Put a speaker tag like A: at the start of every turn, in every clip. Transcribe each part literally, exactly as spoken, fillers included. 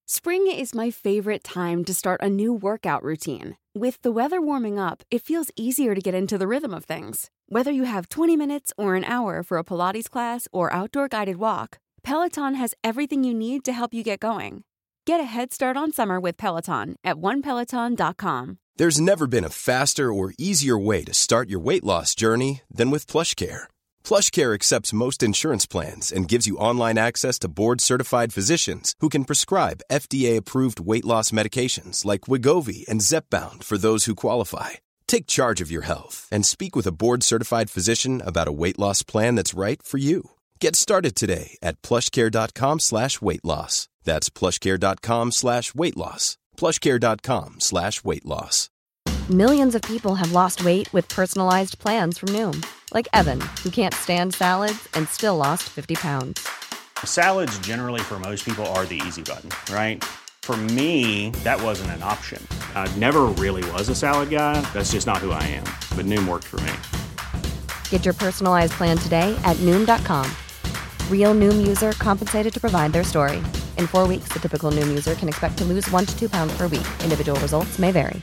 A: Spring is my favorite time to start a new workout routine. With the weather warming up, it feels easier to get into the rhythm of things. Whether you have twenty minutes or an hour for a Pilates class or outdoor guided walk, Peloton has everything you need to help you get going. Get a head start on summer with Peloton at one peloton dot com.
B: There's never been a faster or easier way to start your weight loss journey than with PlushCare. PlushCare accepts most insurance plans and gives you online access to board-certified physicians who can prescribe F D A-approved weight loss medications like Wegovy and Zepbound for those who qualify. Take charge of your health and speak with a board-certified physician about a weight loss plan that's right for you. Get started today at plushcare.com slash weight loss. That's plushcare.com slash weight loss. plushcare.com slash weight loss.
C: Millions of people have lost weight with personalized plans from Noom. Like Evan, who can't stand salads and still lost fifty pounds.
D: Salads generally for most people are the easy button, right? For me, that wasn't an option. I never really was a salad guy. That's just not who I am. But Noom worked for me.
C: Get your personalized plan today at Noom dot com. Real Noom user compensated to provide their story. In four weeks, the typical Noom user can expect to lose one to two pounds per week. Individual results may vary.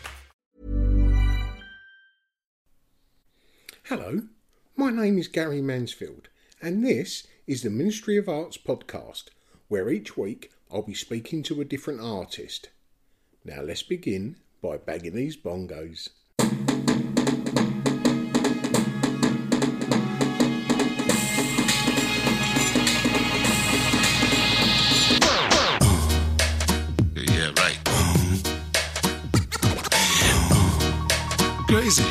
E: Hello, my name is Gary Mansfield, and this is the Ministry of Arts podcast, where each week I'll be speaking to a different artist. Now let's begin by bagging these bongos.
F: Yeah, right. Crazy.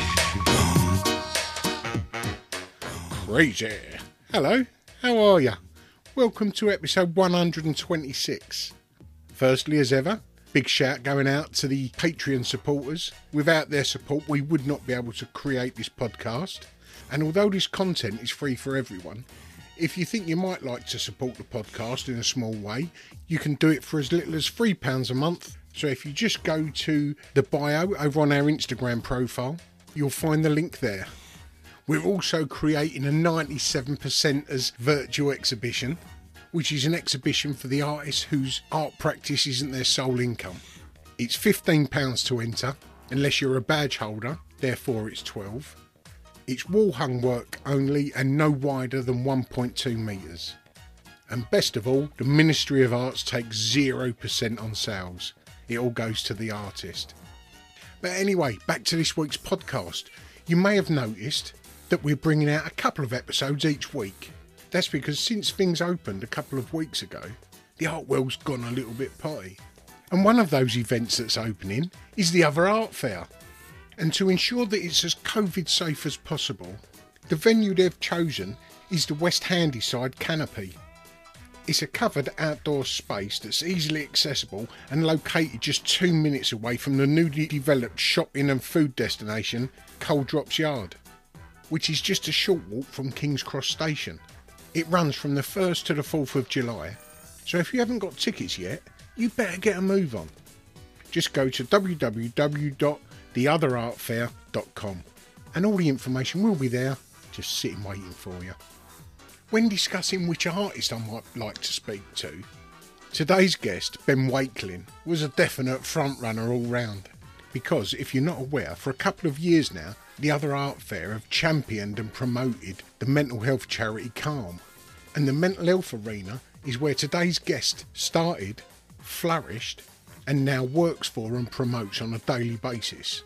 E: Crazy. Hello, how are ya? Welcome to episode one hundred twenty-six. Firstly, as ever, big shout going out to the Patreon supporters. Without their support, we would not be able to create this podcast. And although this content is free for everyone, if you think you might like to support the podcast in a small way, you can do it for as little as three pounds a month. So if you just go to the bio over on our Instagram profile, you'll find the link there. We're also creating a ninety-seven percenters virtual exhibition, which is an exhibition for the artists whose art practice isn't their sole income. It's fifteen pounds to enter, unless you're a badge holder, therefore it's twelve. It's wall-hung work only and no wider than one point two metres. And best of all, the Ministry of Arts takes zero percent on sales. It all goes to the artist. But anyway, back to this week's podcast. You may have noticed that we're bringing out a couple of episodes each week. That's because since things opened a couple of weeks ago, the art world's gone a little bit potty. And one of those events that's opening is the Other Art Fair. And to ensure that it's as COVID safe as possible, the venue they've chosen is the West Handyside Canopy. It's a covered outdoor space that's easily accessible and located just two minutes away from the newly developed shopping and food destination Cold Drops Yard, which is just a short walk from King's Cross Station. It runs from the first to the fourth of July, so if you haven't got tickets yet, you better get a move on. Just go to w w w dot the other art fair dot com and all the information will be there, just sitting waiting for you. When discussing which artist I might like to speak to, today's guest, Ben Wakelin, was a definite front-runner all round. Because, if you're not aware, for a couple of years now, the Other Art Fair have championed and promoted the mental health charity Calm. And the mental health arena is where today's guest started, flourished, and now works for and promotes on a daily basis.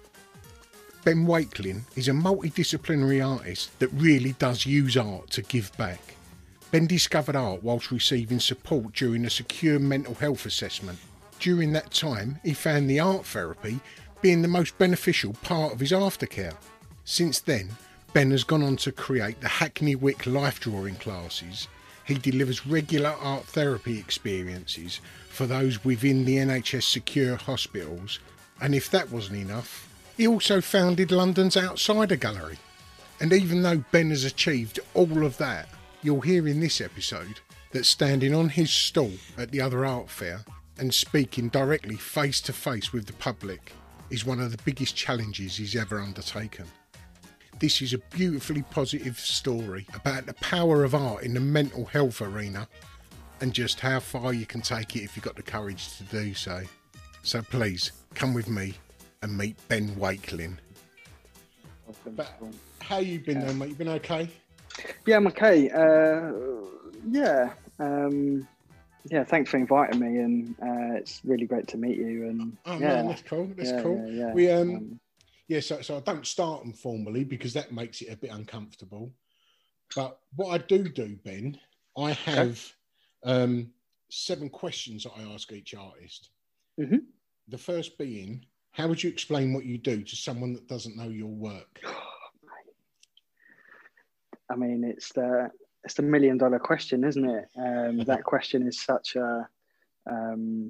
E: Ben Wakelin is a multidisciplinary artist that really does use art to give back. Ben discovered art whilst receiving support during a secure mental health assessment. During that time, he found the art therapy being the most beneficial part of his aftercare. Since then, Ben has gone on to create the Hackney Wick life drawing classes. He delivers regular art therapy experiences for those within the N H S secure hospitals. And if that wasn't enough, he also founded London's Outsider Gallery. And even though Ben has achieved all of that, you'll hear in this episode that standing on his stall at the Other Art Fair and speaking directly face to face with the public is one of the biggest challenges he's ever undertaken. This is a beautifully positive story about the power of art in the mental health arena, and just how far you can take it if you've got the courage to do so. So please, come with me and meet Ben Wakeling. But how you been
G: yeah.
E: though, mate? You been okay?
G: Yeah, I'm okay. Uh, yeah. Um, yeah, thanks for inviting me, and uh, it's really great to meet you. And
E: oh
G: yeah.
E: man, that's cool. That's
G: yeah,
E: cool.
G: Yeah, yeah.
E: We um,
G: um
E: yeah. So so I don't start them formally because that makes it a bit uncomfortable. But what I do do, Ben, I have okay. um seven questions that I ask each artist.
G: Mm-hmm.
E: The first being, how would you explain what you do to someone that doesn't know your work?
G: I mean, it's the it's the million dollar question, isn't it? Um, that question is such a. Um,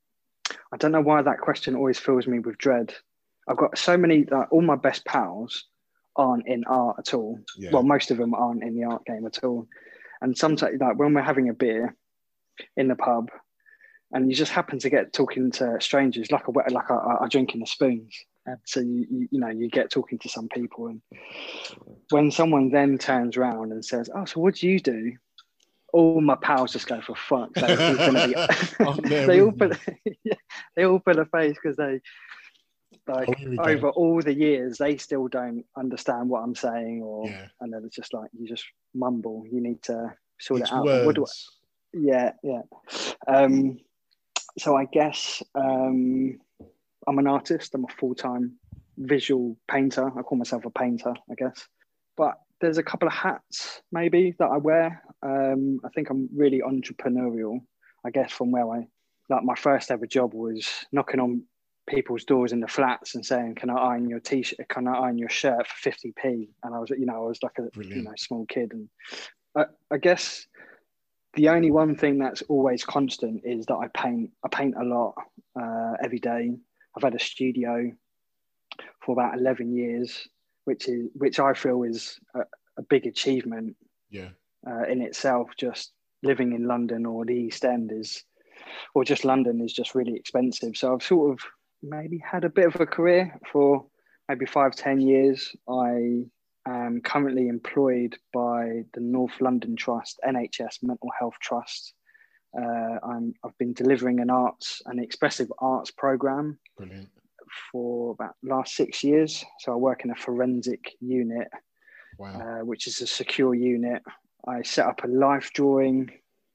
G: I don't know why that question always fills me with dread. I've got so many. Like, all my best pals aren't in art at all. Yeah. Well, most of them aren't in the art game at all. And sometimes, like when we're having a beer in the pub, and you just happen to get talking to strangers, like a like a, a drink in the spoons. And so you, you you know you get talking to some people, and when someone then turns around and says, "Oh, so what do you do?" All my pals just go, "For fuck's sake!" He's gonna be... they all put yeah, they all pull a face because they like oh, over go. all the years they still don't understand what I'm saying, or yeah. and then it's just like you just mumble. You need to sort
E: it's
G: it out.
E: Words.
G: What do I... Yeah, yeah. Um, so I guess. Um, I'm an artist. I'm a full-time visual painter. I call myself a painter, I guess. But there's a couple of hats, maybe, that I wear. Um, I think I'm really entrepreneurial, I guess, from where I... Like, my first ever job was knocking on people's doors in the flats and saying, can I iron your T-shirt? Can I iron your shirt for fifty p? And I was, you know, I was like a Brilliant. you know small kid. And I, I guess the only one thing that's always constant is that I paint. I paint a lot uh, every day. I've had a studio for about eleven years, which is which I feel is a, a big achievement.
E: Yeah.
G: Uh, in itself, just living in London or the East End is, or just London is just really expensive. So I've sort of maybe had a bit of a career for maybe five, ten years. I am currently employed by the North London Trust, N H S Mental Health Trust. Uh, I'm, I've been delivering an arts, an expressive arts program
E: Brilliant.
G: for about the last six years. So I work in a forensic unit,
E: wow.
G: uh, which is a secure unit. I set up a life drawing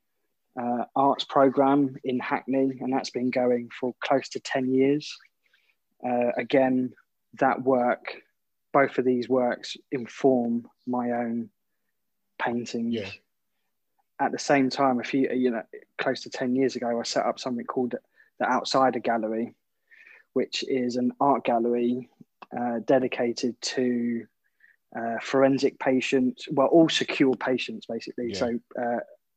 G: uh, arts program in Hackney, and that's been going for close to ten years. Uh, again, that work, both of these works inform my own paintings.
E: Yeah.
G: At the same time, a few, you know, close to ten years ago, I set up something called the Outsider Gallery, which is an art gallery uh, dedicated to uh, forensic patients, well, all secure patients, basically. Yeah. So uh,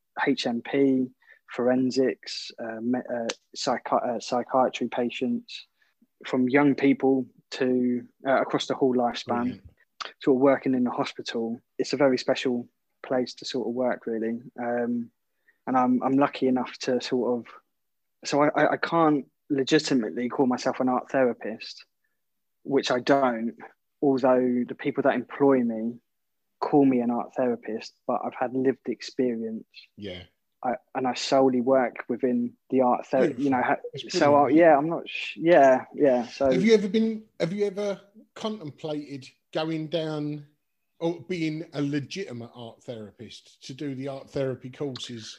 G: H M P, forensics, uh, uh, psychi- uh, psychiatry patients, from young people to uh, across the whole lifespan. Brilliant. Sort of working in the hospital. It's a very special place to sort of work, really, um, and I'm I'm lucky enough to sort of. So I, I can't legitimately call myself an art therapist, which I don't. Although the people that employ me call me an art therapist, but I've had lived experience.
E: Yeah.
G: I, and I solely work within the art therapy. You know, ha- so I, yeah, I'm not. Sh- yeah, yeah. So
E: have you ever been? Have you ever contemplated going down? Or being a legitimate art therapist to do the art therapy courses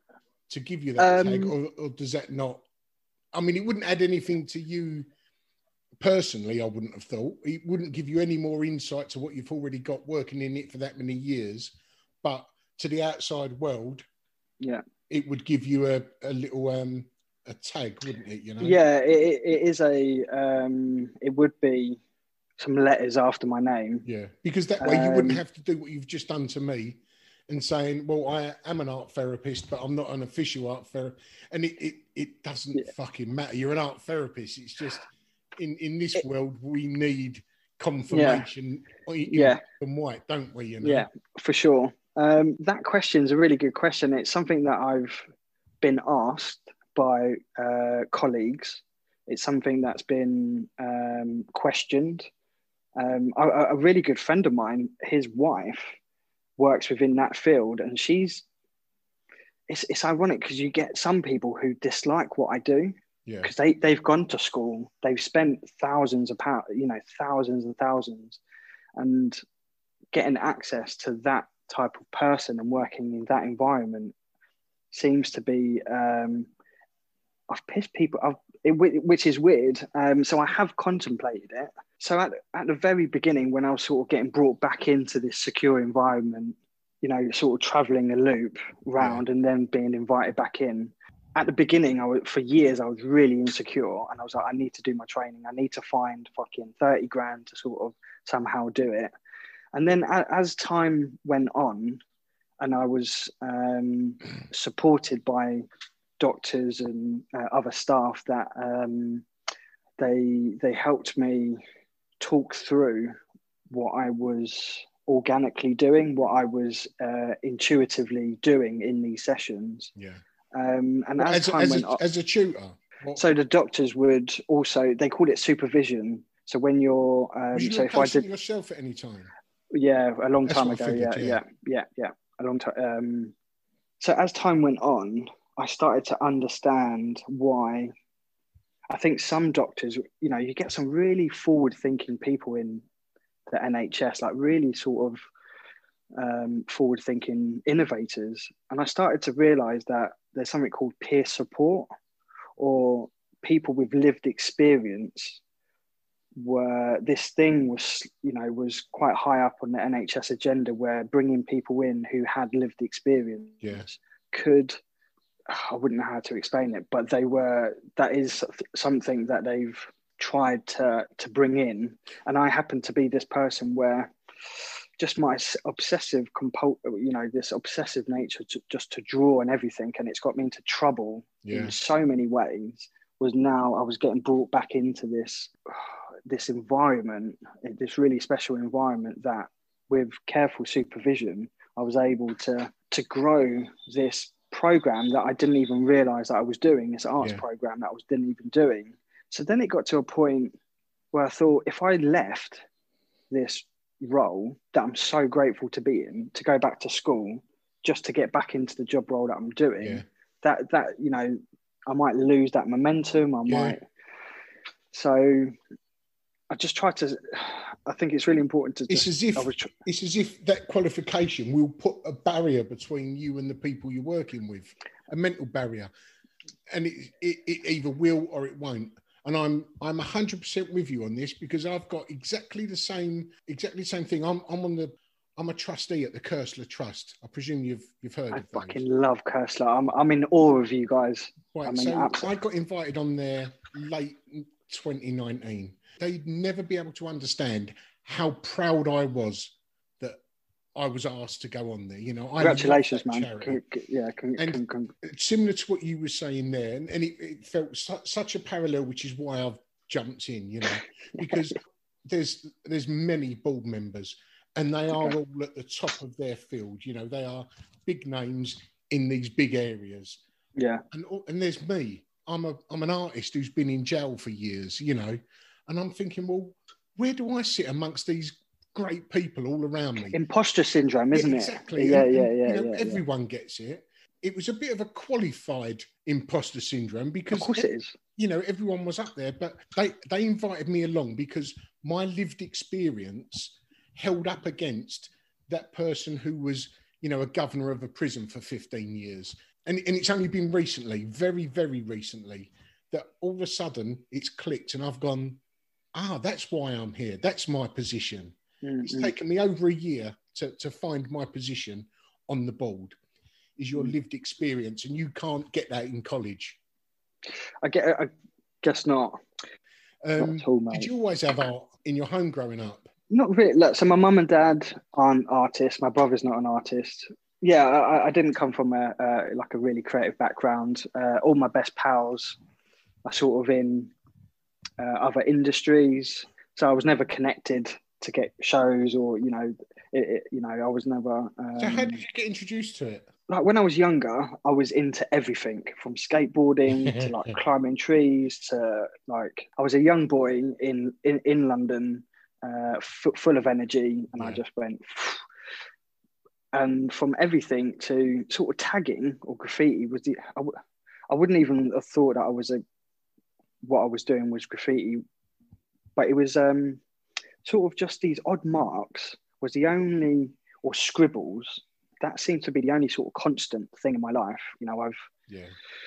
E: to give you that um, tag, or, or does that not? I mean, it wouldn't add anything to you personally. I wouldn't have thought it wouldn't give you any more insight to what you've already got working in it for that many years. But to the outside world,
G: yeah,
E: it would give you a, a little um, a tag, wouldn't it? You know?
G: Yeah, it, it is a. Um, it would be. Some letters after my name.
E: Yeah, because that way you um, wouldn't have to do what you've just done to me and saying, well, I am an art therapist, but I'm not an official art therapist. And it, it, it doesn't yeah. fucking matter. You're an art therapist. It's just in, in this it, world, we need confirmation yeah. in
G: yeah.
E: black and white, don't we? You know?
G: Yeah, for sure. Um, that question is a really good question. It's something that I've been asked by uh, colleagues. It's something that's been um, questioned. Um, a, a really good friend of mine, his wife works within that field, and she's it's it's ironic because you get some people who dislike what I do
E: Yeah.
G: because they they've gone to school, they've spent thousands of pounds, you know, thousands and thousands, and getting access to that type of person and working in that environment seems to be um, I've pissed people off, it, which is weird. Um, so I have contemplated it. So at, at the very beginning, when I was sort of getting brought back into this secure environment, you know, sort of traveling a loop round yeah. and then being invited back in. At the beginning, I was, for years, I was really insecure, and I was like, I need to do my training. I need to find fucking thirty grand to sort of somehow do it. And then as time went on, and I was um, supported by doctors and uh, other staff that um, they they helped me talk through what I was organically doing, what I was uh, intuitively doing in these sessions.
E: Yeah.
G: Um, and
E: well,
G: as,
E: as,
G: time
E: as,
G: went
E: a,
G: on,
E: as a tutor. What?
G: So the doctors would also, they called it supervision. So when you're, um,
E: was you
G: so
E: a
G: if I did
E: yourself at any time?
G: Yeah, a long
E: That's
G: time
E: what I
G: ago.
E: figured,
G: Yeah,
E: yeah.
G: yeah, yeah, yeah, a long time. Um, so as time went on, I started to understand why. I think some doctors, you know, you get some really forward-thinking people in the N H S, like really sort of um, forward-thinking innovators. And I started to realize that there's something called peer support, or people with lived experience, where this thing was, you know, was quite high up on the N H S agenda, where bringing people in who had lived experience
E: yeah.
G: could, I wouldn't know how to explain it, but they were, that is something that they've tried to to bring in. And I happen to be this person where just my obsessive compul you know, this obsessive nature to, just to draw and everything, and it's got me into trouble
E: yeah.
G: in so many ways, was now I was getting brought back into this this environment, this really special environment that with careful supervision, I was able to to grow this program that I didn't even realize that I was doing, this arts
E: yeah.
G: program that I was didn't even doing. So then it got to a point where I thought, if I left this role that I'm so grateful to be in, to go back to school just to get back into the job role that I'm doing,
E: yeah.
G: that that you know, I might lose that momentum. I
E: yeah.
G: might. So I just try to. I think it's really important to.
E: It's
G: just,
E: as if
G: tr-
E: it's as if that qualification will put a barrier between you and the people you're working with, a mental barrier, and it it, it either will or it won't. And I'm I'm a hundred percent with you on this, because I've got exactly the same exactly the same thing. I'm I'm on the I'm a trustee at the Kersler Trust. I presume you've you've heard
G: I
E: of those.
G: fucking love Kersler. I'm I'm in awe of you guys.
E: Right,
G: I mean,
E: so
G: absolutely.
E: I got invited on there late twenty nineteen. They'd never be able to understand how proud I was that I was asked to go on there. You know,
G: Congratulations, man.
E: Charity.
G: Con- yeah, con-
E: and
G: con- con-
E: similar to what you were saying there, and, and it, it felt su- such a parallel, which is why I've jumped in. You know, because there's there's many board members, and they are
G: Okay.
E: all at the top of their field. You know, they are big names in these big areas.
G: Yeah.
E: And and there's me. I'm a I'm an artist who's been in jail for years, you know, and I'm thinking, well, where do I sit amongst these great people all around me?
G: Imposter syndrome, isn't
E: yeah,
G: it?
E: exactly.
G: Yeah,
E: and,
G: yeah,
E: and,
G: yeah,
E: you know,
G: yeah.
E: everyone
G: yeah.
E: gets it. It was a bit of a qualified imposter syndrome, because
G: Of course it is.
E: You know, everyone was up there, but they they invited me along because my lived experience held up against that person who was, you know, a governor of a prison for fifteen years. And, and it's only been recently, very, very recently, that all of a sudden it's clicked and I've gone, ah, that's why I'm here. That's my position. Mm-hmm. It's taken me over a year to, to find my position on the board, is your mm-hmm. lived experience. And you can't get that in college.
G: I, get, I guess not.
E: Um,
G: not at all, mate.
E: Did you always have art in your home growing up?
G: Not really. Look, so my mum and dad aren't artists. My brother's not an artist. Yeah, I, I didn't come from a uh, like a really creative background. Uh, all my best pals are sort of in uh, other industries, so I was never connected to get shows, or you know, it, it, you know, I was never. Um,
E: so how did you get introduced to it?
G: Like when I was younger, I was into everything from skateboarding to like climbing trees to like I was a young boy in in in London, uh, f- full of energy, and yeah. I just went. and from everything to sort of tagging or graffiti was the I, w- I wouldn't even have thought that I was a what I was doing was graffiti, but it was um, sort of just these odd marks was the only or scribbles that seemed to be the only sort of constant thing in my life. You know, I've
E: yeah.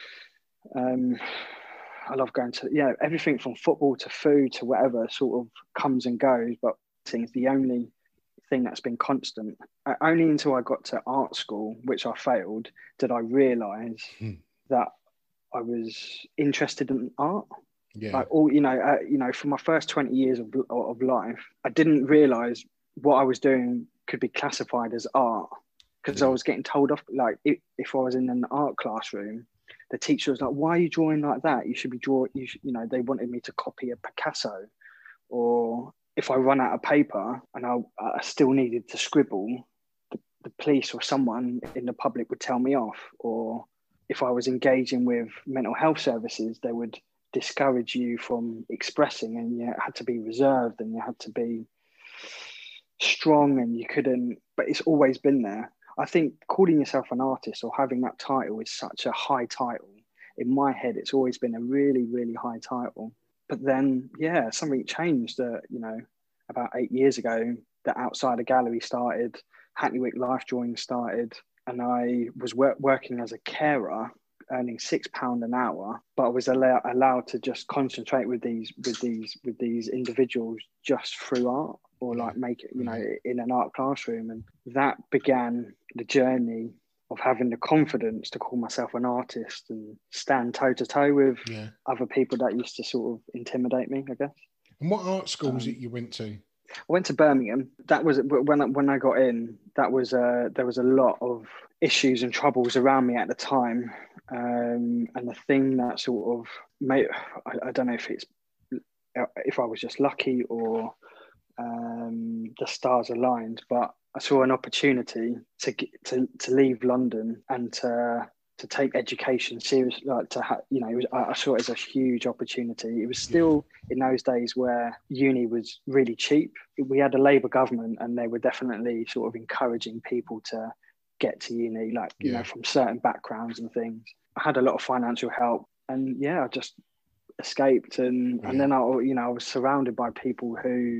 G: Um, I love going to, yeah, everything from football to food to whatever sort of comes and goes. But it's the only thing that's been constant. Uh, only until I got to art school, which I failed, did I realise
E: hmm.
G: that I was interested in art.
E: Yeah.
G: Like all, you know, uh, you know, for my first twenty years of, of life, I didn't realise what I was doing could be classified as art, because
E: yeah.
G: I was getting told off. Like if, if I was in an art classroom, the teacher was like, "Why are you drawing like that? You should be drawing." You should, you know, they wanted me to copy a Picasso, or if I run out of paper and I, I still needed to scribble, the, the police or someone in the public would tell me off. Or if I was engaging with mental health services, they would discourage you from expressing, and you had to be reserved and you had to be strong, and you couldn't. But it's always been there. I think calling yourself an artist or having that title is such a high title. In my head, it's always been a really, really high title. But then, yeah, something changed. Uh, you know, about eight years ago, the Outsider Gallery started, Hackney Wick Life Drawing started, and I was wor- working as a carer, earning six pound an hour. But I was allow- allowed to just concentrate with these, with these, with these individuals just through art, or like make it, you know, in an art classroom. And that began the journey of having the confidence to call myself an artist and stand toe to toe with
E: yeah.
G: other people that used to sort of intimidate me, I guess.
E: And what art school was
G: Um,
E: it you went to?
G: I went to Birmingham. That was when I, when I got in. That was uh, there was a lot of issues and troubles around me at the time, um, and the thing that sort of made I, I don't know if it's if I was just lucky or um, the stars aligned, but I saw an opportunity to to to leave London and to to take education seriously. Like to ha- you know, it was, I saw it as a huge opportunity. It was still yeah. in those days where uni was really cheap. We had a Labour government, and they were definitely sort of encouraging people to get to uni, like you yeah. know, from certain backgrounds and things. I had a lot of financial help, and yeah, I just escaped, and yeah. and then I, you know, I was surrounded by people who.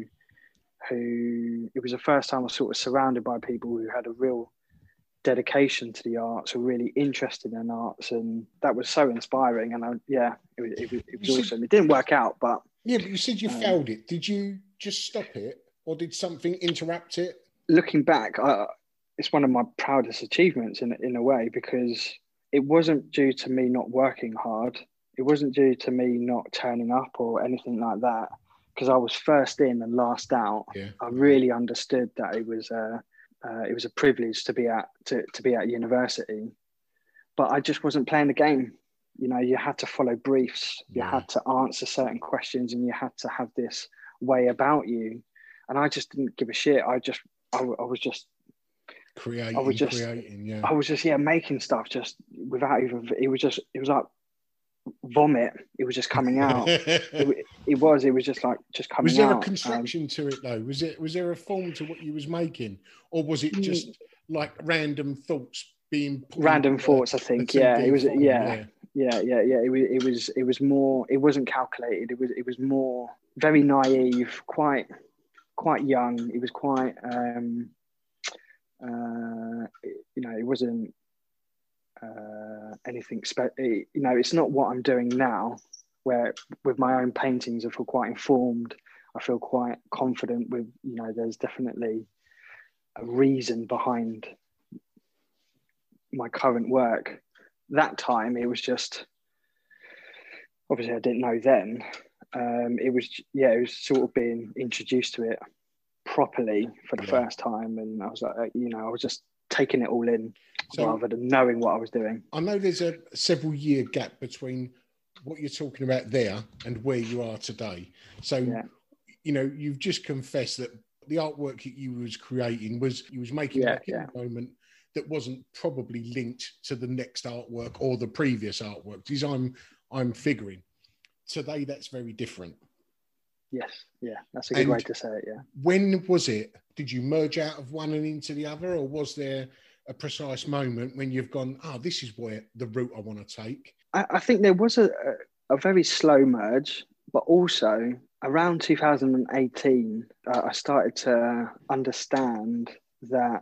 G: who it was the first time I was sort of surrounded by people who had a real dedication to the arts, were really interested in arts, and that was so inspiring. And I, yeah, it was, it was, it was awesome. Said, it didn't work out, but
E: yeah, but you said you um, failed it. Did you just stop it, or did something interrupt it?
G: Looking back, I, it's one of my proudest achievements in in a way, because it wasn't due to me not working hard. It wasn't due to me not turning up or anything like that, because I was first in and last out.
E: Yeah.
G: I really understood that it was a uh, it was a privilege to be at to, to be at university, but I just wasn't playing the game. You know, you had to follow briefs, you
E: yeah.
G: had to answer certain questions, and you had to have this way about you. And I just didn't give a shit. I just I, I was just
E: creating,
G: I was just
E: creating. Yeah,
G: I was just yeah making stuff just without even. It was just it was like vomit. It was just coming out. it, it was it was just like just coming out.
E: Was there
G: out.
E: a construction
G: um,
E: to it though? Was it was there a form to what you was making, or was it just like random thoughts being
G: random thoughts? I think yeah it was
E: form,
G: yeah, yeah yeah yeah yeah it was it was it was more, it wasn't calculated. It was it was more very naive, quite quite young. It was quite um uh you know, it wasn't uh anything special. You know, it's not what I'm doing now, where with my own paintings I feel quite informed, I feel quite confident with, you know, there's definitely a reason behind my current work. That time it was just, obviously I didn't know then, um it was yeah it was sort of being introduced to it properly for the
E: yeah.
G: first time, and I was like, you know, I was just taking it all in,
E: so,
G: rather than knowing what I was doing.
E: I know there's a several year gap between what you're talking about there and where you are today. So, yeah. you know, you've just confessed that the artwork that you was creating was, you was making
G: yeah,
E: back
G: yeah.
E: in a moment that wasn't probably linked to the next artwork or the previous artwork. Because I'm, I'm figuring today that's very different.
G: Yes, yeah, that's a good
E: And
G: way to say it, yeah.
E: when was it? Did you merge out of one and into the other, or was there a precise moment when you've gone, oh, this is where the route I want to take?
G: I, I think there was a, a, a very slow merge, but also around two thousand eighteen, uh, I started to understand that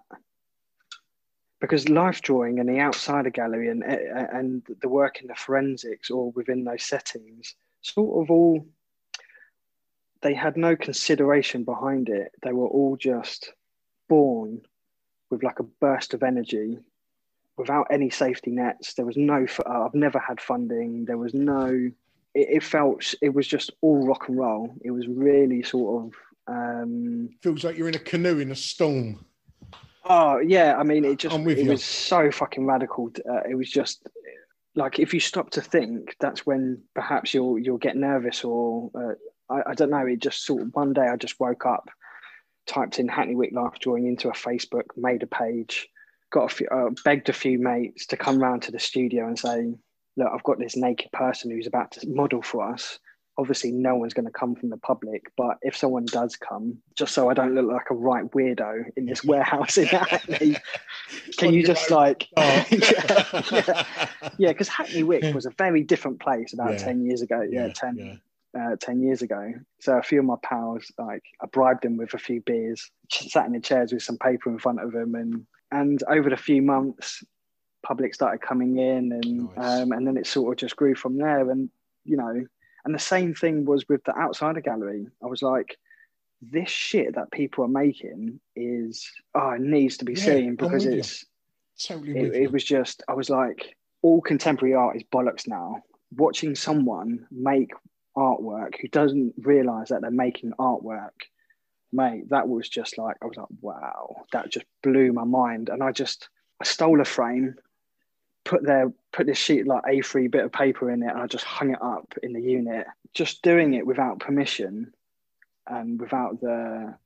G: because life drawing and the outsider gallery and and the work in the forensics or within those settings sort of all, they had no consideration behind it. They were all just born with like a burst of energy without any safety nets. There was no, I've never had funding. There was no, it, it felt, it was just all rock and roll. It was really sort of... Um,
E: Feels like you're in a canoe in a storm.
G: Oh, yeah. I mean, it just, it
E: you.
G: was so fucking radical. Uh, it was just like, if you stop to think, that's when perhaps you'll, you'll get nervous or, uh, I, I don't know. It just sort of, one day I just woke up, typed in Hackney Wick Life Drawing into a Facebook, made a page, got a few, uh, begged a few mates to come round to the studio and say, look, I've got this naked person who's about to model for us. Obviously, no one's going to come from the public, but if someone does come, just so I don't look like a right weirdo in this warehouse in Hackney, can you just like, yeah, yeah, yeah, because Hackney Wick was a very different place about yeah. ten years ago. Yeah, yeah ten, yeah. Uh, ten years ago. So a few of my pals, like, I bribed them with a few beers, sat in the chairs with some paper in front of them, and and over the few months, public started coming in, and nice. um, and then it sort of just grew from there, and you know. And the same thing was with the outsider gallery. I was like, this shit that people are making is, oh, it needs to be yeah, seen because it's, totally it, it was just, I was like, all contemporary art is bollocks now. Watching someone make artwork who doesn't realise that they're making artwork, mate, that was just like, I was like, wow, that just blew my mind. And I just, I stole a frame, put their put this sheet like A three bit of paper in it, and I just hung it up in the unit. Just doing it without permission and without the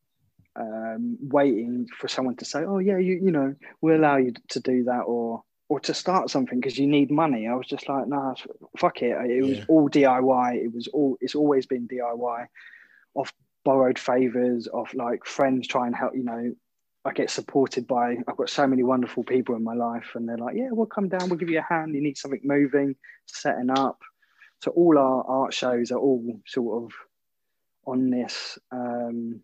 G: um, waiting for someone to say, "Oh yeah, you you know, we'll allow you to do that," or or to start something because you need money. I was just like, "Nah, fuck it." It was yeah. all D I Y. It was all. It's always been D I Y, off borrowed favors, of like friends try and help. You know. I get supported by, I've got so many wonderful people in my life, and they're like, yeah, we'll come down, we'll give you a hand. You need something moving, setting up. So all our art shows are all sort of on this um,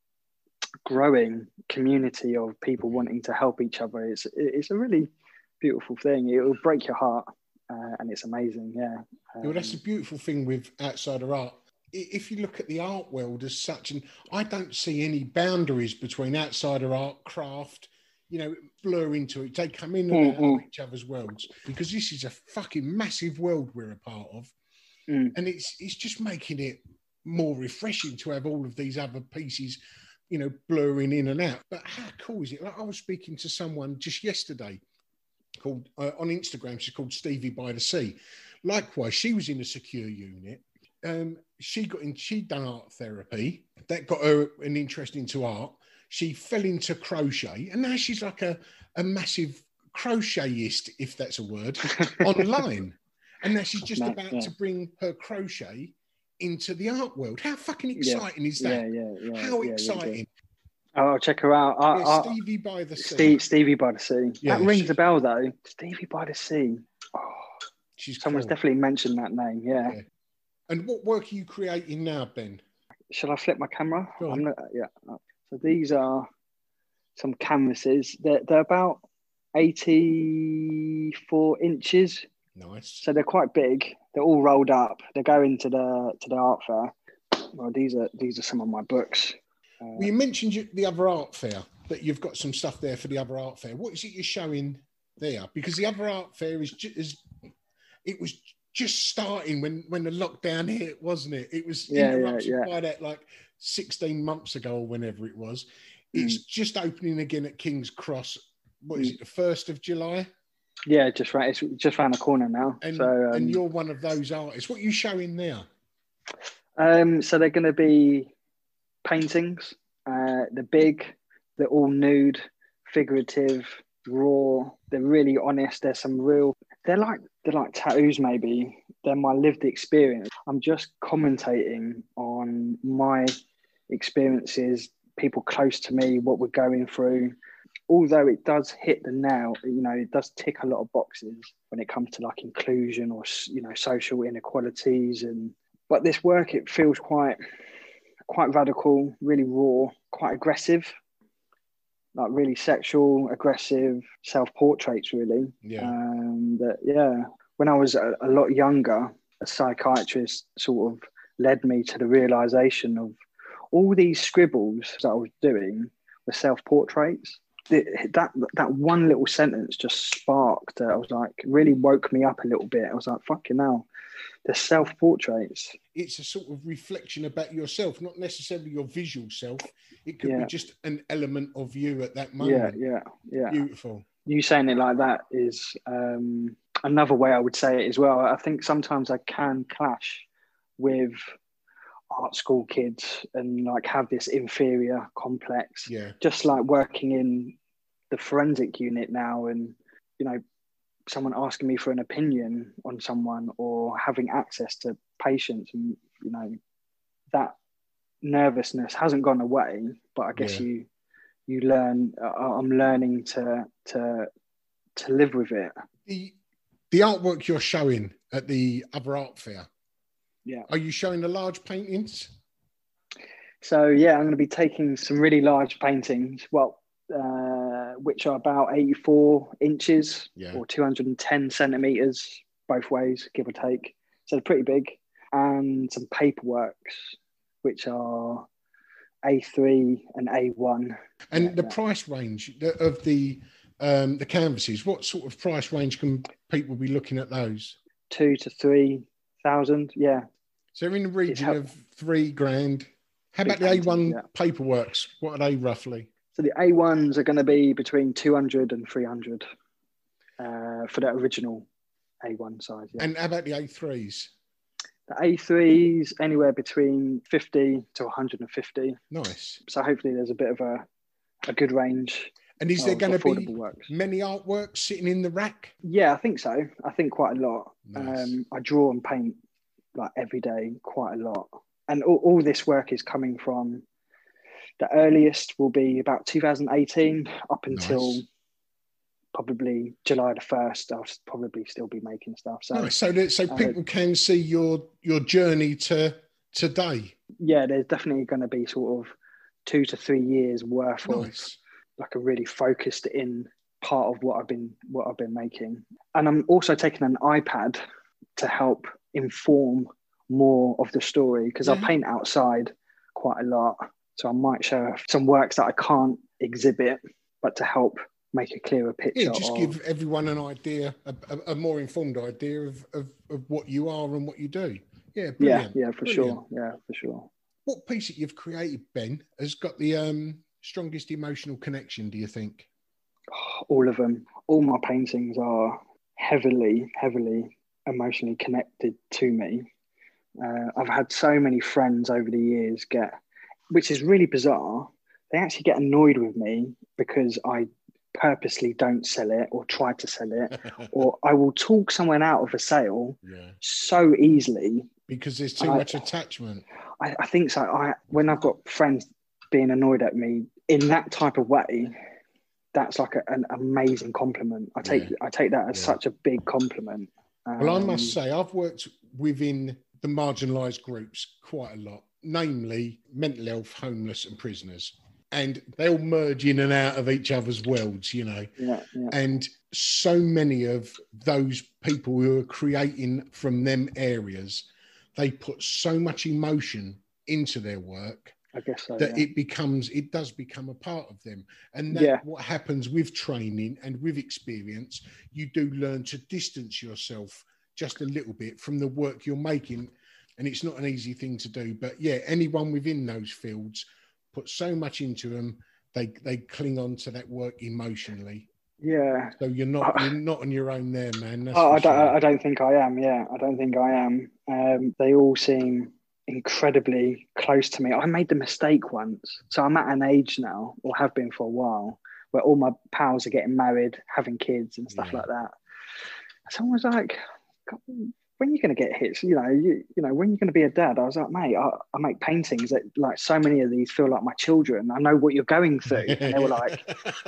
G: growing community of people wanting to help each other. It's it's a really beautiful thing. It will break your heart, uh, and it's amazing, yeah. Um,
E: well, that's the beautiful thing with outsider art. If you look at the art world as such, and I don't see any boundaries between outsider art, craft, you know, blur into it. They come in and mm-hmm. out of each other's worlds, because this is a fucking massive world we're a part of. Mm. And it's it's just making it more refreshing to have all of these other pieces, you know, blurring in and out. But how cool is it? Like, I was speaking to someone just yesterday called uh, on Instagram. She's called Stevie by the Sea. Likewise, she was in a secure unit. Um, she got in, she'd done art therapy. That got her an interest into art. She fell into crochet, and now she's like a, a massive crochetist, if that's a word, online. And now she's just about yeah. to bring her crochet into the art world. How fucking exciting
G: yeah.
E: is that?
G: Yeah, yeah, yeah.
E: How
G: yeah,
E: exciting.
G: Yeah, oh, I'll check her out.
E: Yeah,
G: uh,
E: Stevie by the Sea.
G: Steve, Stevie by the Sea.
E: Yeah,
G: that rings
E: she,
G: a bell, though. Stevie by the Sea. Oh,
E: she's
G: someone's
E: cool.
G: definitely mentioned that name, yeah. yeah.
E: And what work are you creating now, Ben?
G: Shall I flip my camera? I'm not, yeah. So these are some canvases. They're, they're about eighty-four inches.
E: Nice.
G: So they're quite big. They're all rolled up. They go into the to the art fair. Well, these are these are some of my books. Uh,
E: well, you mentioned you, the other art fair, that you've got some stuff there for the other art fair. What is it you're showing there? Because the other art fair is, is it was just starting when, when the lockdown hit, wasn't it? It was
G: yeah,
E: interrupted
G: yeah, yeah.
E: by that like sixteen months ago or whenever it was. It's mm. just opening again at King's Cross. What is mm. it, the first of July?
G: Yeah, just right. It's just around the corner now.
E: And,
G: so, um,
E: and you're one of those artists. What are you showing there?
G: Um, so they're going to be paintings. Uh, they're big. They're all nude, figurative, raw. They're really honest. There's some real. They're like they're like tattoos. Maybe they're my lived experience. I'm just commentating on on my experiences, people close to me, what we're going through. Although it does hit the nail, you know, it does tick a lot of boxes when it comes to like inclusion or, you know, social inequalities. And but this work, it feels quite, quite radical, really raw, quite aggressive, like really sexual, aggressive self-portraits, really.
E: Yeah.
G: Um, that, yeah. When I was a, a lot younger, a psychiatrist sort of led me to the realization of all these scribbles that I was doing were self-portraits. That that one little sentence just sparked. I was like, really woke me up a little bit. I was like, fucking hell, they're self-portraits.
E: It's a sort of reflection about yourself, not necessarily your visual self. It could
G: Yeah.
E: be just an element of you at that moment.
G: Yeah, yeah, yeah.
E: Beautiful.
G: You saying it like that is um, another way I would say it as well. I think sometimes I can clash with art school kids and like have this inferior complex.
E: Yeah.
G: Just like working in the forensic unit now, and you know, someone asking me for an opinion on someone or having access to patients, and you know, that nervousness hasn't gone away, but I guess
E: Yeah.
G: you you learn. Uh, I'm learning to to to live with it.
E: The the artwork you're showing at the other art fair,
G: Yeah.
E: are you showing the large paintings?
G: So yeah, I'm going to be taking some really large paintings. Well, uh, which are about eighty-four inches
E: Yeah.
G: or two hundred ten centimeters both ways, give or take. So they're pretty big, and some paperworks, which are A three and A one.
E: And
G: Yeah,
E: the
G: yeah.
E: price range of the um, the canvases, what sort of price range can people be looking at those?
G: Two to three thousand. Yeah.
E: So they're in the region
G: help-
E: of three grand. How
G: Big
E: about the A one
G: paintings, yeah.
E: paperworks? What are they roughly?
G: So the A ones are going to be between two hundred and three hundred uh, for the original A one size. Yeah.
E: And how about the A threes?
G: The A threes, anywhere between fifty to one hundred fifty.
E: Nice.
G: So hopefully there's a bit of a, a good range.
E: And is there
G: of
E: going to
G: affordable
E: be
G: works.
E: many artworks sitting in the rack?
G: Yeah, I think so. I think quite a lot.
E: Nice.
G: Um, I draw and paint like every day, quite a lot. And all, all this work is coming from, the earliest will be about two thousand eighteen up until
E: Nice.
G: probably July the first. I'll probably still be making stuff. So
E: Nice. So that so
G: uh,
E: people can see your your journey to today.
G: yeah, there's definitely going to be sort of two to three years worth of
E: Nice.
G: like a really focused in part of what I've been what I've been making. And I'm also taking an iPad to help inform more of the story, because
E: Yeah.
G: I paint outside quite a lot. So I might show some works that I can't exhibit, but to help make a clearer picture.
E: Yeah, just
G: of,
E: give everyone an idea, a, a, a more informed idea of, of, of what you are and what you do. Yeah,
G: yeah,
E: brilliant.
G: yeah, for
E: Brilliant.
G: sure. Yeah, for sure.
E: What piece that you've created, Ben, has got the um, strongest emotional connection, do you think?
G: All of them, all my paintings are heavily, heavily emotionally connected to me. Uh, I've had so many friends over the years get, which is really bizarre, they actually get annoyed with me because I purposely don't sell it or try to sell it, or I will talk someone out of a sale
E: Yeah.
G: so easily.
E: Because there's too
G: I-
E: much attachment.
G: I, I think so. I when I've got friends being annoyed at me in that type of way, that's like a, an amazing compliment. I take
E: Yeah.
G: I take that as
E: Yeah.
G: such a big compliment.
E: Well, I
G: Um,
E: must say, I've worked within the marginalised groups quite a lot, namely mental health, homeless and prisoners. And they all merge in and out of each other's worlds, you know.
G: Yeah, yeah,
E: And so many of those people who are creating from them areas, they put so much emotion into their work
G: I guess so.
E: that
G: yeah.
E: it becomes, it does become a part of them. And that
G: Yeah.
E: what happens with training and with experience, you do learn to distance yourself just a little bit from the work you're making. And it's not an easy thing to do. But yeah, anyone within those fields put so much into them, they they cling on to that work emotionally.
G: Yeah.
E: So you're not
G: Uh,
E: you're not on your own there, man. That's
G: Oh,
E: for
G: I don't.
E: sure.
G: I don't think I am. Yeah, I don't think I am. Um, they all seem incredibly close to me. I made the mistake once, so I'm at an age now, or have been for a while, where all my pals are getting married, having kids, and stuff
E: Yeah.
G: like that. Someone was like, when you're going to get hits, you know, you, you know, when you're going to be a dad, I was like, mate, I, I make paintings that like so many of these feel like my children. I know what you're going through. And they were like,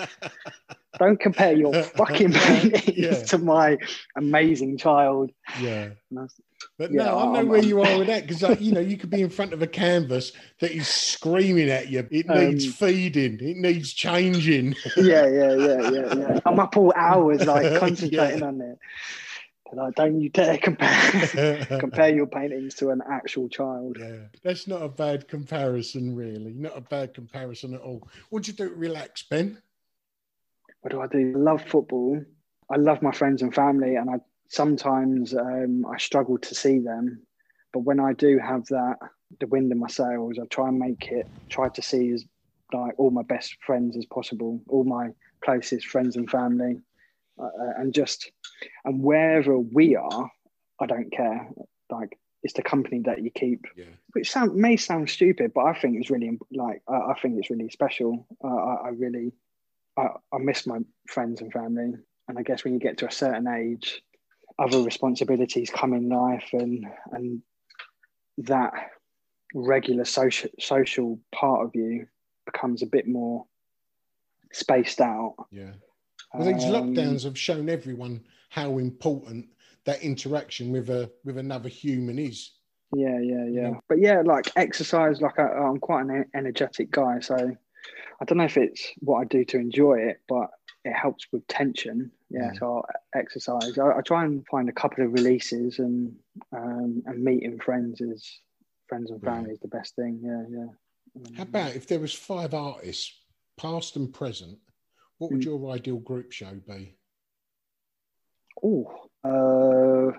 G: don't compare your fucking paintings yeah. to my amazing child.
E: Yeah.
G: Was,
E: but
G: yeah,
E: no, I know
G: I'm,
E: where
G: I'm,
E: you are with that. Because, like, you know, you could be in front of a canvas that is screaming at you. It needs um, feeding. It needs changing.
G: yeah, yeah, yeah, yeah, yeah. I'm up all hours, like, concentrating yeah. on it. Like, don't you dare compare compare your paintings to an actual child.
E: Yeah, that's not a bad comparison, really. Not a bad comparison at all. What do you do to relax, Ben?
G: What do I do? I love football. I love my friends and family, and I sometimes um, I struggle to see them. But when I do have that, the wind in my sails, I try and make it, try to see as like all my best friends as possible, all my closest friends and family. Uh, and just and wherever we are, I don't care. Like, it's the company that you keep, yeah. which sound may sound stupid, but I think it's really like I, I think it's really special. Uh, I, I really I, I miss my friends and family, and I guess when you get to a certain age, other responsibilities come in life, and and that regular social social part of you becomes a bit more spaced out.
E: Yeah. Well, these um, lockdowns have shown everyone how important that interaction with a with another human is.
G: Yeah, yeah, yeah.
E: You know?
G: But yeah, like exercise, like I, I'm quite an energetic guy, so I don't know if it's what I do to enjoy it, but it helps with tension. Yeah, mm. so I'll exercise. I, I try and find a couple of releases, and um, and meeting friends is friends and family yeah. is the best thing. Yeah, yeah. Um,
E: how about if there was five artists, past and present? What would your ideal group show be?
G: Oh, uh,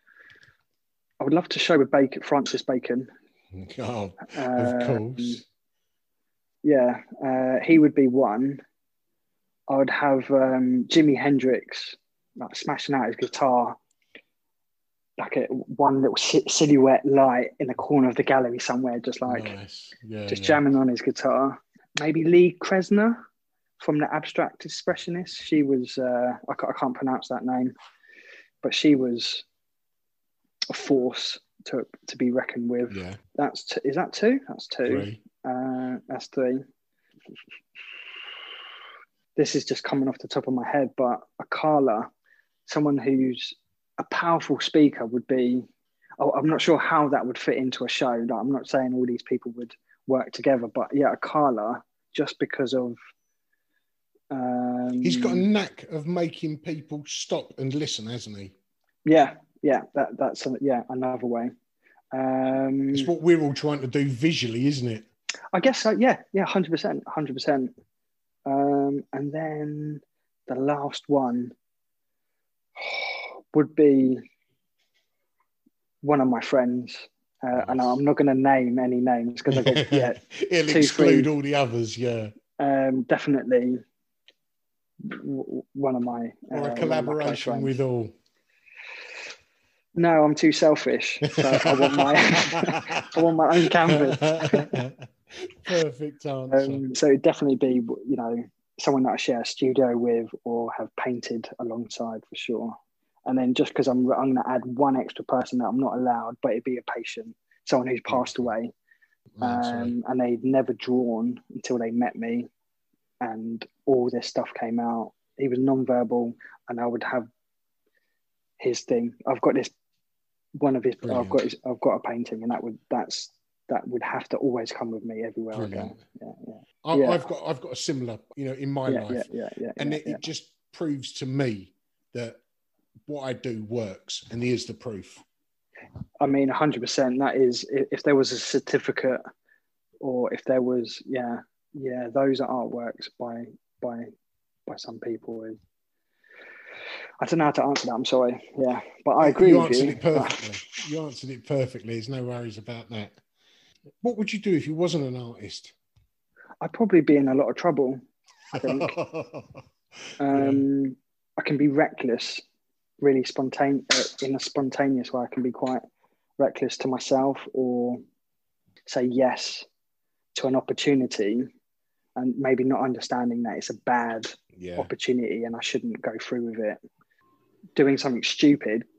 G: I would love to show with Bacon, Francis Bacon.
E: Oh,
G: uh,
E: of course.
G: Yeah, uh, he would be one. I would have um, Jimi Hendrix, like smashing out his guitar, like a one little silhouette light in the corner of the gallery somewhere, just like
E: nice. yeah,
G: just
E: yeah.
G: jamming on his guitar. Maybe Lee Krasner from the Abstract Expressionists. She was, uh, I, I can't pronounce that name, but she was a force to to be reckoned with.
E: Yeah.
G: That's t- is that two? That's two.
E: Three.
G: Uh, that's three. This is just coming off the top of my head, but Akala, someone who's a powerful speaker, would be. Oh, I'm not sure how that would fit into a show. Like, I'm not saying all these people would work together, but yeah, Akala, just because of. Um,
E: He's got a knack of making people stop and listen, hasn't he?
G: Yeah, yeah, that that's a, yeah another way. Um,
E: it's what we're all trying to do visually, isn't it?
G: I guess so. Yeah, yeah, hundred percent, hundred percent. And then the last one would be one of my friends, uh, nice. And I'm not going to name any names because I got yeah,
E: it'll
G: two,
E: exclude
G: three.
E: all the others. Yeah,
G: um, definitely. One of my
E: or a uh, collaboration with all.
G: No, I'm too selfish. So I want my I want my own canvas.
E: Perfect answer.
G: Um, so it'd definitely be, you know, someone that I share a studio with or have painted alongside for sure. And then just because I'm I'm going to add one extra person that I'm not allowed, but it'd be a patient, someone who's passed away, um, and they'd never drawn until they met me. And all this stuff came out. He was non-verbal, and I would have his thing. I've got this one of his. Brilliant. I've got his, I've got a painting, and that would that's that would have to always come with me everywhere Brilliant. I go. Yeah, yeah.
E: I,
G: yeah.
E: I've got I've got a similar, you know, in my
G: yeah,
E: life,
G: yeah, yeah, yeah,
E: and
G: yeah,
E: it,
G: yeah.
E: it just proves to me that what I do works, and here's the proof.
G: I mean, one hundred percent. That is, if there was a certificate, or if there was, yeah. Yeah, those are artworks by by by some people. I don't know how to answer that. I'm sorry. Yeah, but I agree
E: you
G: with
E: answered
G: you.
E: It perfectly. You answered it perfectly. There's no worries about that. What would you do if you wasn't an artist?
G: I'd probably be in a lot of trouble. I think. um, yeah. I can be reckless, really spontaneous. In a spontaneous way, I can be quite reckless to myself, or say yes to an opportunity. And maybe not understanding that it's a bad yeah. opportunity and I shouldn't go through with it. Doing something stupid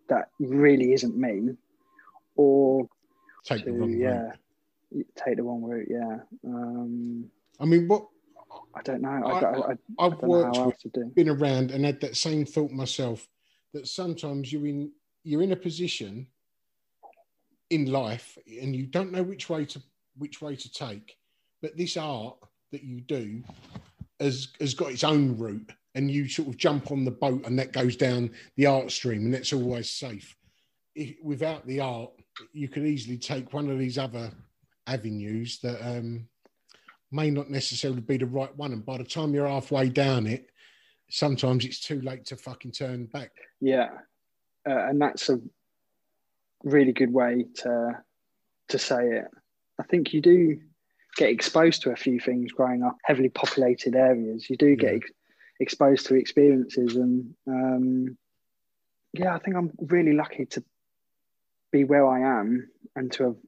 G: that really isn't me, or
E: take
G: to,
E: the wrong
G: yeah,
E: route.
G: take the wrong route. Yeah. Um,
E: I mean, what
G: I don't know. I,
E: I,
G: I, I,
E: I've
G: I don't know
E: worked
G: how
E: with,
G: else to do.
E: been around, and had that same thought myself. That sometimes you're in you're in a position in life, and you don't know which way to which way to take. But this art that you do has has got its own route, and you sort of jump on the boat, and that goes down the art stream, and that's always safe. If, without the art, you could easily take one of these other avenues that um, may not necessarily be the right one, and by the time you're halfway down it, sometimes it's too late to fucking turn back.
G: Yeah, uh, and that's a really good way to to say it. I think you do get exposed to a few things growing up, heavily populated areas. You do get
E: Yeah.
G: ex- exposed to experiences, and um, yeah, I think I'm really lucky to be where I am and to have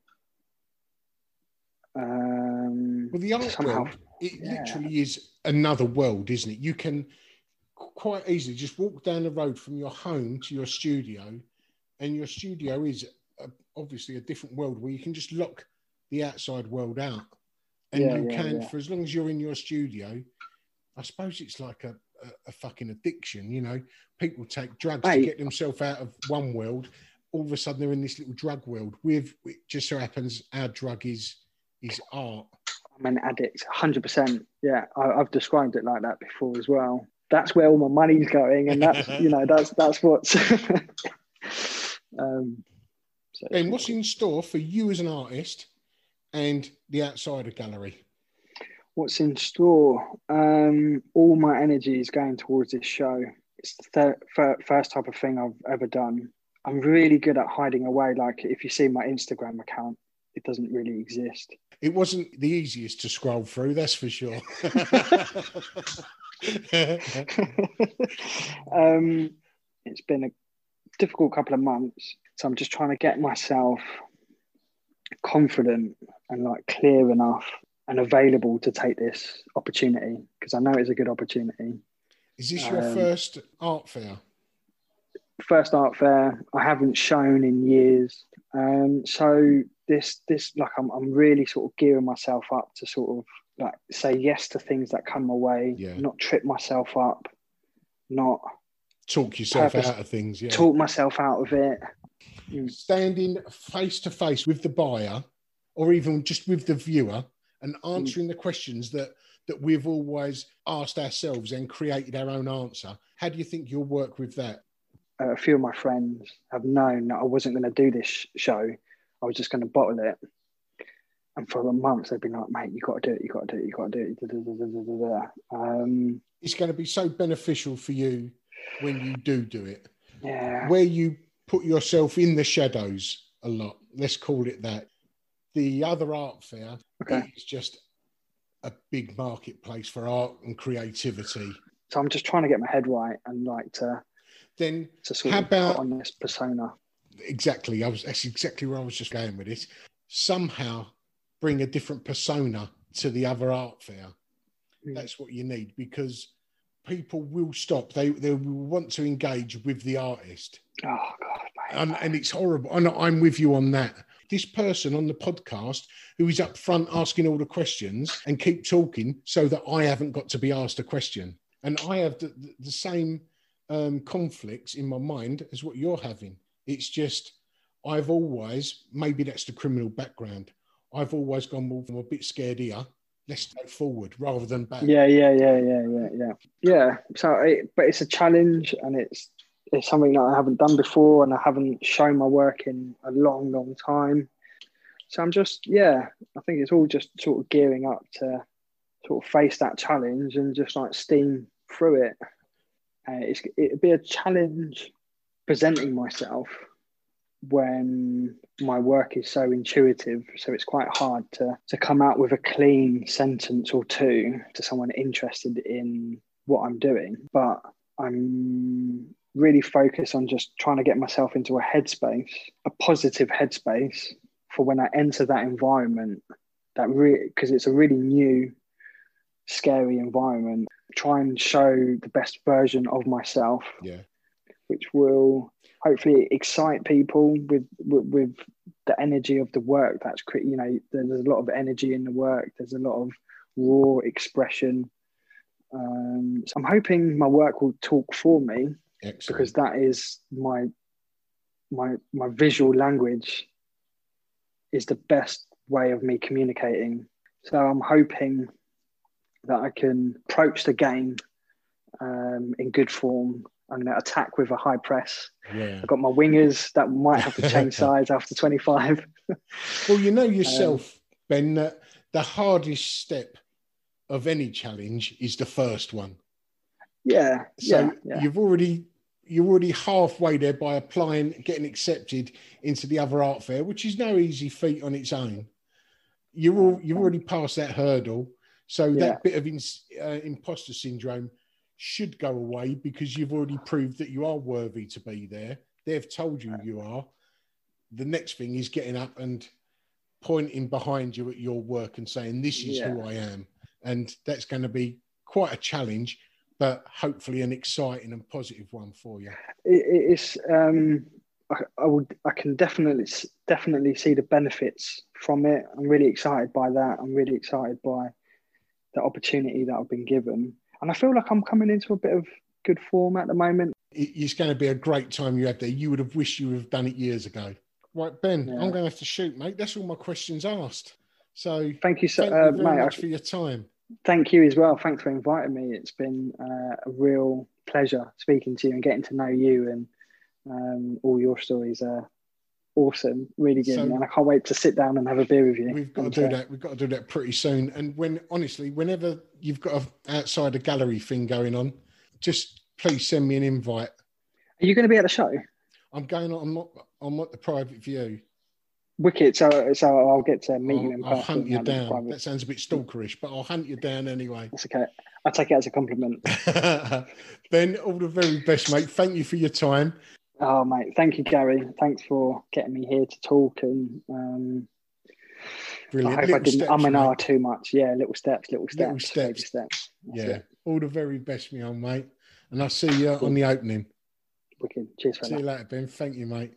G: um,
E: Well, the art
G: somehow,
E: world, it
G: yeah.
E: literally is another world, isn't it? You can quite easily just walk down the road from your home to your studio, and your studio is a, obviously a different world where you can just lock the outside world out. And
G: Yeah,
E: you
G: yeah,
E: can,
G: yeah.
E: for as long as you're in your studio, I suppose it's like a, a, a fucking addiction, you know? People take drugs
G: Mate.
E: to get themselves out of one world. All of a sudden they're in this little drug world. With it just so happens our drug is is art.
G: I'm an addict, one hundred percent. Yeah, I, I've described it like that before as well. That's where all my money's going, and that's, you know, that's that's what's. um, so
E: Ben, what's in store for you as an artist and the Outsider Gallery?
G: What's in store? Um, all my energy is going towards this show. It's the thir- fir- first type of thing I've ever done. I'm really good at hiding away. Like, if you see my Instagram account, it doesn't really exist.
E: It wasn't the easiest to scroll through, that's for sure.
G: um, it's been a difficult couple of months, so I'm just trying to get myself confident and like clear enough and available to take this opportunity, because I know it's a good opportunity.
E: Is this your
G: Um,
E: first art fair?
G: First art fair. I haven't shown in years, um, so this this like I'm I'm really sort of gearing myself up to sort of like say yes to things that come my way,
E: Yeah.
G: not trip myself up, not
E: Talk yourself
G: purpose-
E: out of things, yeah.
G: talk myself out of it. Mm.
E: Standing face to face with the buyer, or even just with the viewer, and answering the questions that that we've always asked ourselves and created our own answer. How do you think you'll work with that?
G: Uh, a few of my friends have known that I wasn't going to do this sh- show. I was just going to bottle it. And for a month, they've been like, mate, you got to do it, you got to do it, you got to do it. Da, da, da, da, da, da. Um,
E: It's going to be so beneficial for you when you do do it.
G: yeah.
E: Where you put yourself in the shadows a lot, let's call it that. The other art fair
G: Okay.
E: is just a big marketplace for art and creativity.
G: So I'm just trying to get my head right and like to,
E: Then
G: to sort
E: how
G: of
E: about
G: put on this persona.
E: exactly? I was that's exactly where I was just going with this. Somehow bring a different persona to the other art fair.
G: Mm.
E: That's what you need, because people will stop. They they will want to engage with the artist.
G: Oh, God, mate.
E: And, and it's horrible. And I'm with you on that. This person on the podcast who is up front asking all the questions and keep talking so that I haven't got to be asked a question. And I have the, the, the same um, conflicts in my mind as what you're having. It's just, I've always, maybe that's the criminal background. I've always gone, well, I'm a bit scared here. Let's go forward rather than back.
G: Yeah, yeah, yeah, yeah, yeah, yeah. Yeah. So, it, but it's a challenge, and it's it's something that I haven't done before, and I haven't shown my work in a long, long time. So I'm just, yeah, I think it's all just sort of gearing up to sort of face that challenge and just like steam through it. Uh, it's, it'd be a challenge presenting myself when my work is so intuitive, so it's quite hard to to come out with a clean sentence or two to someone interested in what I'm doing. But I'm really focused on just trying to get myself into a headspace, a positive headspace, for when I enter that environment, that really, because it's a really new, scary environment. Try and show the best version of myself,
E: Yeah.
G: which will hopefully excite people with with, with the energy of the work. That's you know, there's a lot of energy in the work. There's a lot of raw expression. Um, so I'm hoping my work will talk for me. Excellent. Because that is my my my visual language is the best way of me communicating. So I'm hoping that I can approach the game um, in good form. I'm going to attack with a high press. Yeah. I've got my wingers that might have to change size after twenty-five.
E: Well, you know yourself, um, Ben, that the hardest step of any challenge is the first one.
G: Yeah.
E: So
G: yeah, yeah.
E: you've already you're already halfway there by applying, getting accepted into the other art fair, which is no easy feat on its own. You're all, you've already passed that hurdle. So yeah. that bit of in, uh, imposter syndrome should go away because you've already proved that you are worthy to be there. They've told you you are. The next thing is getting up and pointing behind you at your work and saying, this is yeah. who I am. And that's going to be quite a challenge, but hopefully an exciting and positive one for you.
G: It, it's, um, I, I would, I can definitely, definitely see the benefits from it. I'm really excited by that. I'm really excited by the opportunity that I've been given. And I feel like I'm coming into a bit of good form at the moment.
E: It's going to be a great time you had there. You would have wished you would have done it years ago. Right, Ben, yeah. I'm going to have to shoot, mate. That's all my questions asked. So
G: thank you, so,
E: thank
G: uh,
E: you very
G: mate,
E: much
G: I,
E: for your time.
G: Thank you as well. Thanks for inviting me. It's been uh, a real pleasure speaking to you and getting to know you, and um, all your stories are awesome, really good. So, and I can't wait to sit down and have a beer with you.
E: We've got to do that. We've got to do that pretty soon. And when, honestly, whenever you've got an outside a gallery thing going on, just please send me an invite.
G: Are you going to be at the show?
E: I'm going on. I'm not. I'm at the private view.
G: Wicked. So, so I'll get to meet
E: I'll,
G: you in person.
E: I'll hunt you down. That sounds a bit stalkerish, but I'll hunt you down anyway.
G: That's okay. I'll take it as a compliment.
E: Ben, all the very best, mate. Thank you for your time.
G: Oh, mate. Thank you, Gary. Thanks for getting me here to talk. And um, Brilliant. I hope little I didn't steps, um and ah too much. Yeah, little steps, little steps, little steps. steps.
E: Yeah. It. All the very best, me old mate. And I'll see you on the opening.
G: Wicked. Cheers for
E: See
G: that.
E: you later, Ben. Thank you, mate.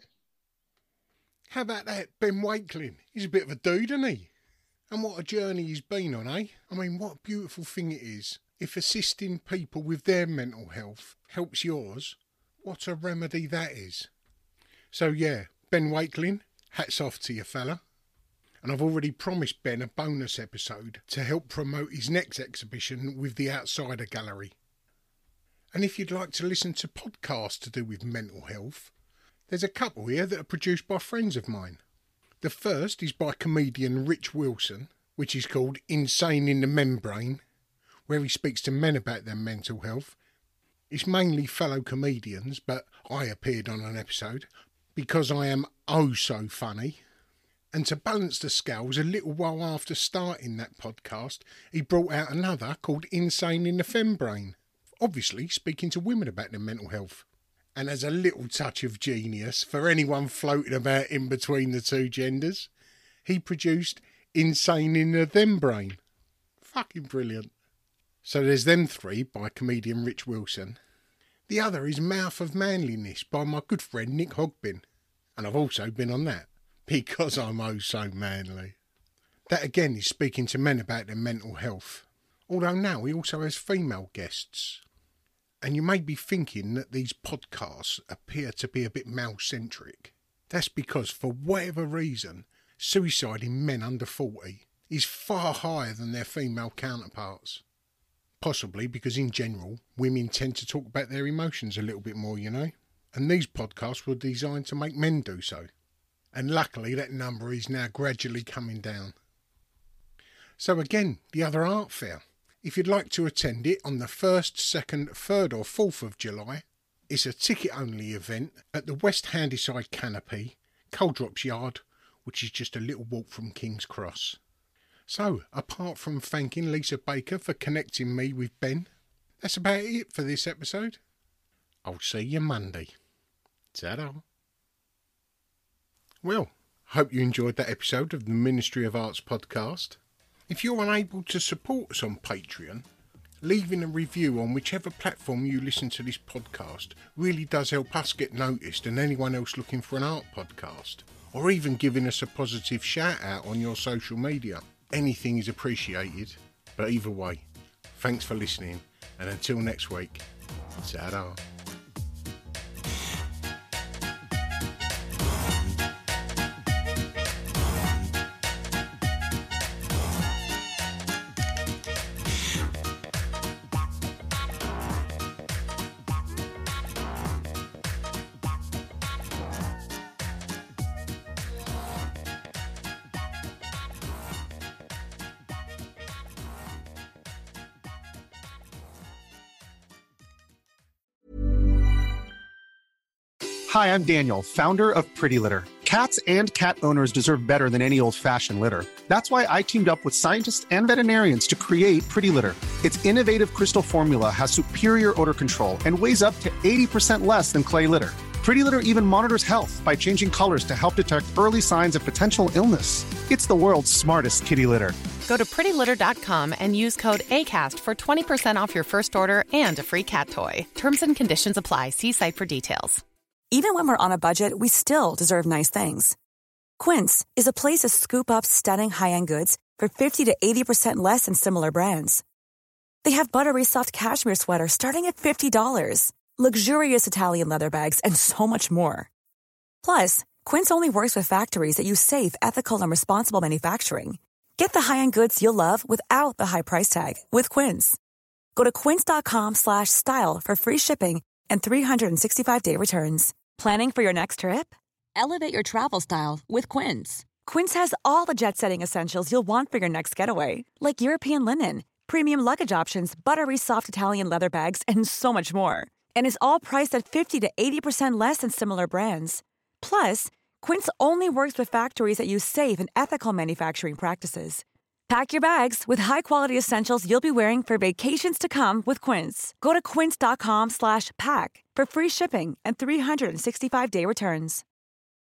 E: How about that, Ben Wakeling? He's a bit of a dude, isn't he? And what a journey he's been on, eh? I mean, what a beautiful thing it is. If assisting people with their mental health helps yours, what a remedy that is. So yeah, Ben Wakeling, hats off to you, fella. And I've already promised Ben a bonus episode to help promote his next exhibition with the Outsider Gallery. And if you'd like to listen to podcasts to do with mental health, there's a couple here that are produced by friends of mine. The first is by comedian Rich Wilson, which is called Insane in the Membrane, where he speaks to men about their mental health. It's mainly fellow comedians, but I appeared on an episode because I am oh so funny. And to balance the scales, a little while after starting that podcast, he brought out another called Insane in the Fembrain, obviously speaking to women about their mental health. And as a little touch of genius for anyone floating about in between the two genders, he produced Insane in the Them Brain. Fucking brilliant. So there's them three by comedian Rich Wilson. The other is Mouth of Manliness by my good friend Nick Hogbin. And I've also been on that, because I'm oh so manly. That again is speaking to men about their mental health. Although now he also has female guests. And you may be thinking that these podcasts appear to be a bit male-centric. That's because, for whatever reason, suicide in men under forty is far higher than their female counterparts. Possibly because, in general, women tend to talk about their emotions a little bit more, you know? And these podcasts were designed to make men do so. And luckily, that number is now gradually coming down. So again, the other art fair. If you'd like to attend it on the first, second, third or fourth of July, it's a ticket-only event at the West Handyside Canopy, Coldrops Yard, which is just a little walk from King's Cross. So, apart from thanking Lisa Baker for connecting me with Ben, that's about it for this episode. I'll see you Monday. Ta-da. Well, hope you enjoyed that episode of the Ministry of Arts podcast. If you're unable to support us on Patreon, leaving a review on whichever platform you listen to this podcast really does help us get noticed and anyone else looking for an art podcast. Or even giving us a positive shout out on your social media. Anything is appreciated. But either way, thanks for listening, and until next week, ta-da.
H: Hi, I'm Daniel, founder of Pretty Litter. Cats and cat owners deserve better than any old-fashioned litter. That's why I teamed up with scientists and veterinarians to create Pretty Litter. Its innovative crystal formula has superior odor control and weighs up to eighty percent less than clay litter. Pretty Litter even monitors health by changing colors to help detect early signs of potential illness. It's the world's smartest kitty litter.
I: Go to pretty litter dot com and use code ACAST for twenty percent off your first order and a free cat toy. Terms and conditions apply. See site for details.
J: Even when we're on a budget, we still deserve nice things. Quince is a place to scoop up stunning high-end goods for fifty to eighty percent less than similar brands. They have buttery soft cashmere sweaters starting at fifty dollars, luxurious Italian leather bags, and so much more. Plus, Quince only works with factories that use safe, ethical, and responsible manufacturing. Get the high-end goods you'll love without the high price tag with Quince. Go to quince dot com slash style for free shipping and three sixty-five day returns. Planning for your next trip? Elevate your travel style with Quince. Quince has all the jet-setting essentials you'll want for your next getaway, like European linen, premium luggage options, buttery soft Italian leather bags, and so much more. And is all priced at fifty to eighty percent less than similar brands. Plus, Quince only works with factories that use safe and ethical manufacturing practices. Pack your bags with high-quality essentials you'll be wearing for vacations to come with Quince. Go to quince dot com slash pack for free shipping and three sixty-five day returns.